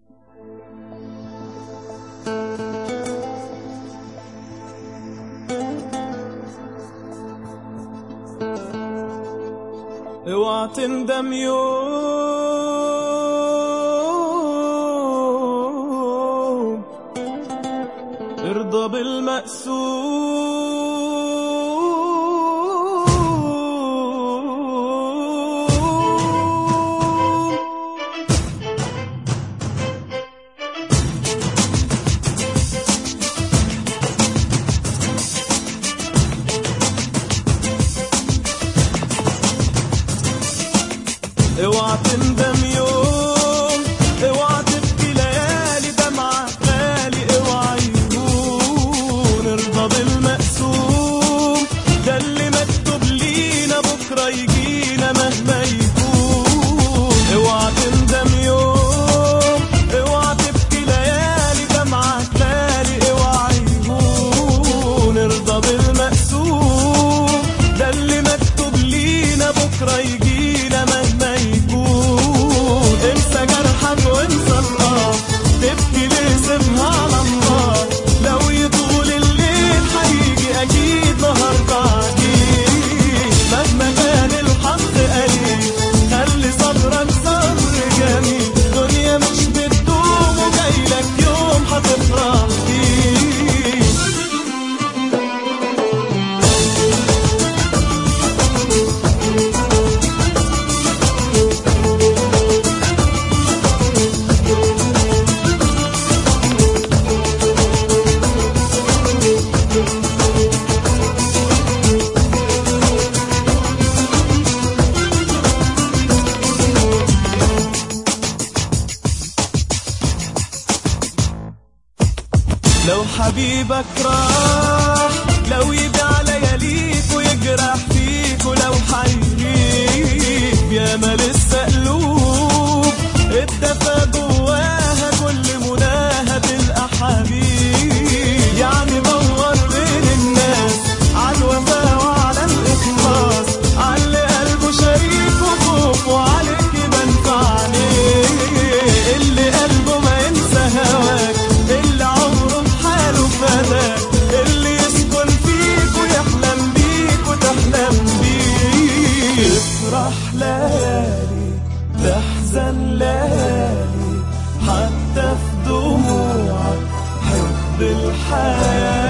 اوعى تندم يوم، ارضى بالمقسوم. اوعى تندم يوم، اوعى تبكي ليالي دمعة غالي، اوعى يهون ارضى بالمقسوم. ده اللي مكتوب لينا بكرة يجينا مهما يكون. اوعى تندم يوم، اوعى تبكي ليالي دمعة غالي، اوعى يهون ارضى بالمقسوم. ده اللي مكتوب لينا بكرة يجينا مهما يكون. انسى جرحك وانسى الله، تبكي ليه سيبها على الله. لو يطول الليل هيجي اكيد نهار بعدين. مهما كان الحق قليل خلي صبرك صبر جميل. دنيا مش بتدوم وجايلك يوم هتفرح فيه. لو حبيبك راح، لو يبيع لياليك ويجرح فيك، ولو حيغيب ياما لسه قلوب اتدفى جواها كل مناها تلقى حبيب. يعني دور بين الناس عالوفا وعلى الإخلاص، عاللي قلبه شريك وخوف وعليك يبان في عينيه. اللي قلبه ما ينسى هواك، اللي عمره بحاله فداك، اللي يسكن فيك ويحلم بيك وتحلم بيه. افرح ليالي تحزن ليالي، حتى في دموعك حب الحياة.